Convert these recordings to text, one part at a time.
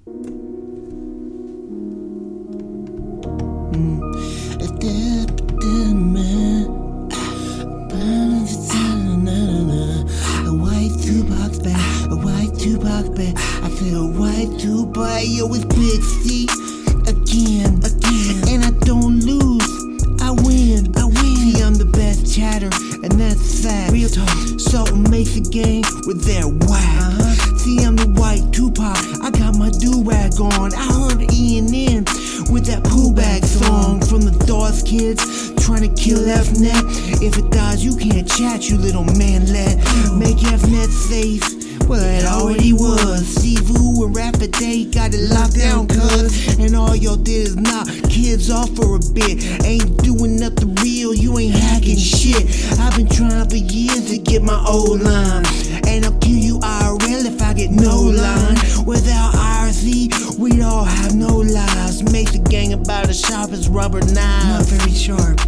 A white two-box bag, a white two-box bag. I said a white two-box, yo, it's Big C again, and I don't lose, I win. See, I'm the best chatter, and that's fact. Real talk. Salt and Mesa gang with their whack. See, I'm the white Tupac, I got my do-rag on. I heard ENN with that Pooh Bag song from the Dawes Kids, trying to kill F-Net. If it dies, you can't chat, you little manlet. Make F-Net safe, well, it already was. Sivu and Rapid Day got it locked down, cuz. And all y'all did is knock kids off for a bit. Ain't doing nothing real, you ain't hacking shit. I've been trying for years to get my old line, and I'll kill you IRL if I get no line. Without IRC, we'd all have no lives. Make the gang about as sharp as rubber knives. Not very sharp.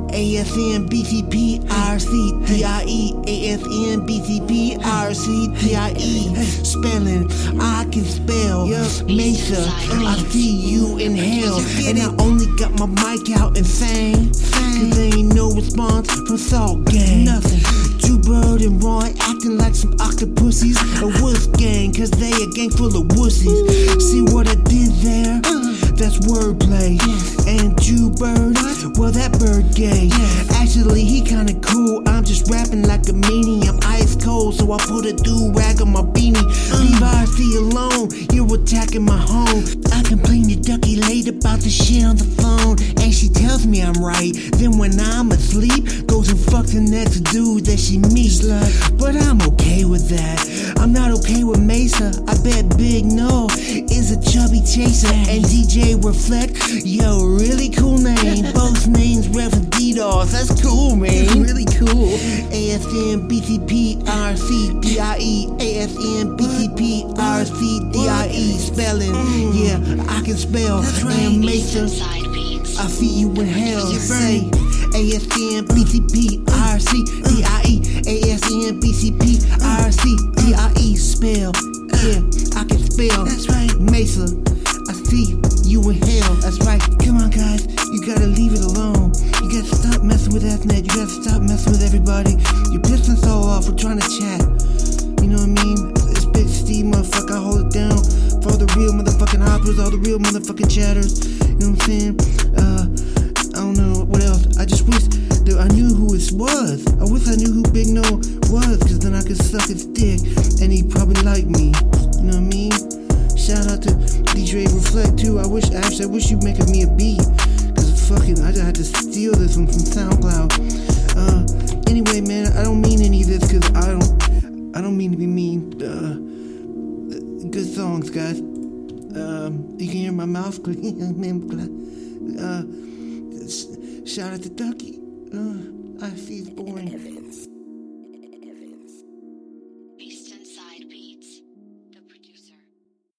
ASN BCP RC DIE, ASN BCP RC DIE. Spelling, I can spell. Mesa, I see you in hell. And I only got my mic out and sang, cause there ain't no response from Salt Gang. Nothing. Drew Bird and Roy acting like some octopussies. A wuss gang, cause they a gang full of wussies. See what I did there? That's wordplay. And Drew Bird, well, that bird gay. Actually, he kinda cool. I'm just rapping like a meanie. I'm ice cold, so I put a do-rag on my beanie. Leave RC alone, you're attacking my home. I complain to Ducky late about the shit on the phone, and she tells me I'm right. Then when I'm asleep, goes and fucks the next dude that she meets. But I'm okay with that. I'm not okay with Mesa. I bet Big No is a chubby chaser. And DJ Reflect, yo, really cool name. Both names reference DDoS, that's cool, man. Really cool. ASN BCP RC DIE, ASN BCP RC DIE. Spelling, yeah, I can spell. And Mesa, I see you in hell. Say ASN BCP RC DIE, ASN BCP RC DIE. Spell, yeah, I can spell. That's right. Mesa, I see you in hell. That's right. Come on, guys, you gotta leave it alone. You gotta stop messing with F-Net. You gotta stop messing with everybody. You're pissing us all off. We're trying to chat. You know what I mean? It's Big Steve, motherfucker. I hold it down for all the real motherfucking hoppers, all the real motherfucking chatters. You know what I'm saying? I don't know what else. I just wish that I knew who it was. I wish I knew who Big No was, cause then I could suck his dick and he'd probably like me. You know what I mean? Shout out to DJ Reflect too. I wish you'd make me a beat, cause fucking I just had to steal this one from SoundCloud. Anyway, man, I don't mean any of this, cause I don't mean to be mean. Good songs, guys. You can hear my mouth clicking. Shout out to Ducky. I see it's boring.